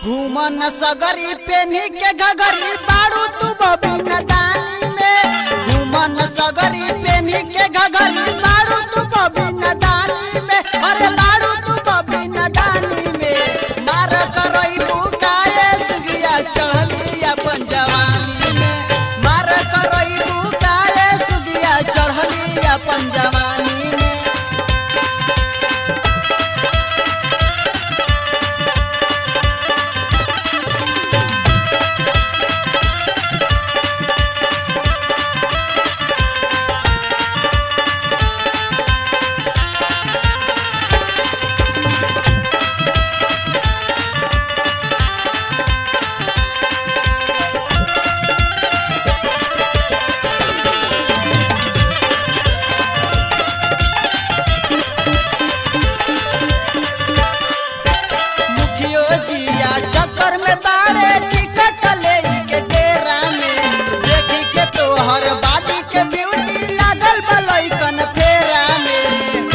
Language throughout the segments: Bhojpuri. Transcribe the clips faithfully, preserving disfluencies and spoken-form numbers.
घूमन सगरी पेनी के घगरी बाड़ू तू बबिन दानी में। घूमन सगरी पेनी के घगरी बाड़ू तू बबिन दानी में। अरे बाड़ू तू बबिन दानी में। मार करई बुकाए सुगिया चढ़ली अपन जवानी में। मार करई बुकाए सुगिया चढ़ली अपन जवानी में। चक्कर में बाड़े टिकट ले के डेरा में। देखी के तोहर बाडी के ब्यूटी लागल बलैकन फेरा में।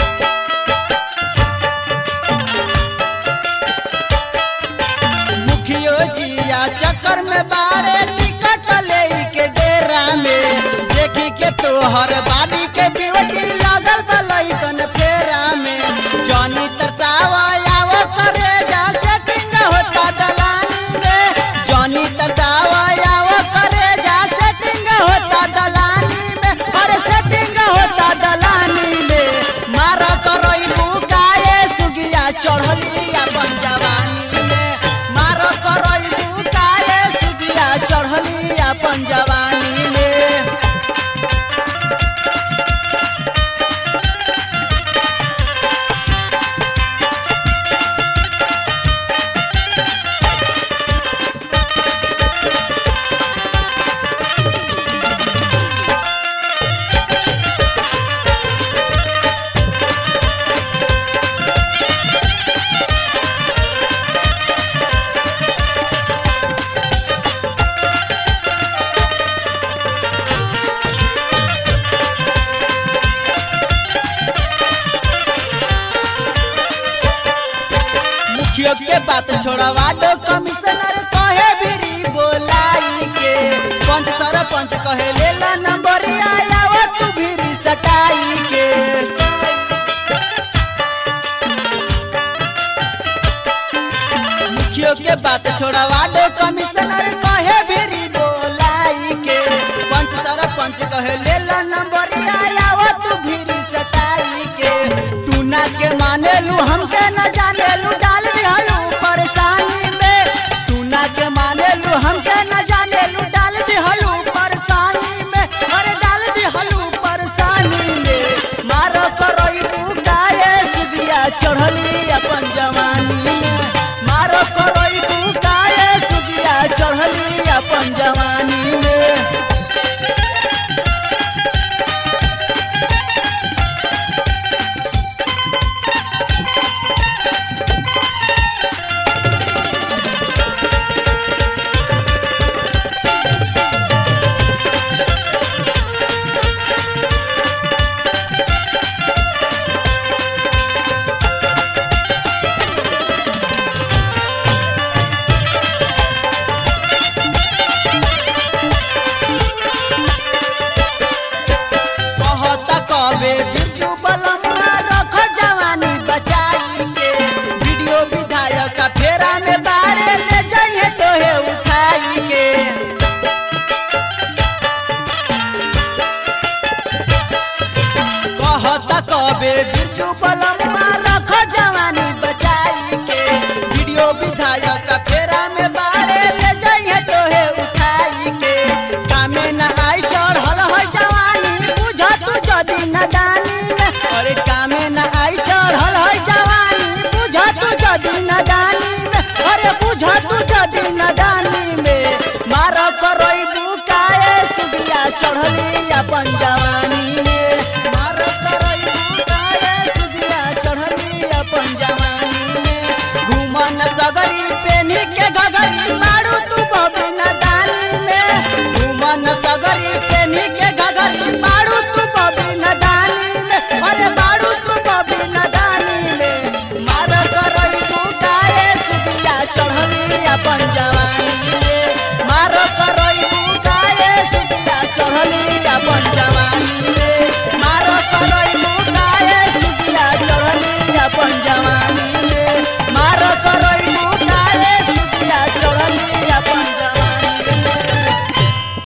मुखियो जिया चक्कर में बाड़े टिकट ले के डेरा में। देखी के तोहर बाडी के ब्यूटी लागल बलैकन फेरा में। जानी तरसावा आवो करे जा सेटिंग होता दलानी में। जानी तरसावा आवो करे जा सेटिंग होता दलानी में। अरे सेटिंग होता दलानी में। मार करई बुकाए सुगिया चढ़ली अपन जवानी में। मार करई बुकाए सुगिया चढ़ली अपन जवानी में। मुखिया के बात छोड़वा दो कमिश्नर कहे बिरी बोलाई के। पंच सरपंच कहे लेला नंबर आया वो तू बिरी सटाई के। मुखिया के बात छोड़वा दो कमिश्नर कहे बिरी बोलाई के। पंच सरपंच कहे लेला नंबर आया वो तू बिरी सटाई के। तू ना के माने लू हमके न जाने लू डाल दिहलू परेशानी में। तू ना के माने लू हमके न जाने लू डाल दिहलू परेशानी में। अरे डाल दिहलू परेशानी में। मार करई बुकाए सुगिया चढ़ली अपन जवानी में। मार करई बुकाए सुगिया चढ़ली अपन जवानी में। बिरजू बलम्मा रख जवानी बचाई के। वीडियो विधायक का फेरा में बारे ले जाइए तोहे उठाई के। कहता कबे बिरजू बलम्मा रख जवानी बचाई के। वीडियो विधायक का फेरा में बारे ले जाइए तोहे उठाई के। कामे न आई चढ़ल है जवानी बुझा तू जदी नदानी में। अरे कामे न आई चढ़ल है जवानी बुझा तू जदी नदानी में। अरे बुझा तू जदी नदानी में। मार करई बुकाए सुगिया चढ़ली अपन जवानी में। मार करई बुकाए सुगिया चढ़ली अपन जवानी में। घूमन सगरी पेनी के घगरी बाड़ू तू बबिन दानी में। घूमन सगरी पेनी के घगरी बाड़ू तू बबिन दानी में। अरे बाड़ू तू बबिन दानी में। मार करई बुकाए सुगिया चढ़ली अपन जवानी में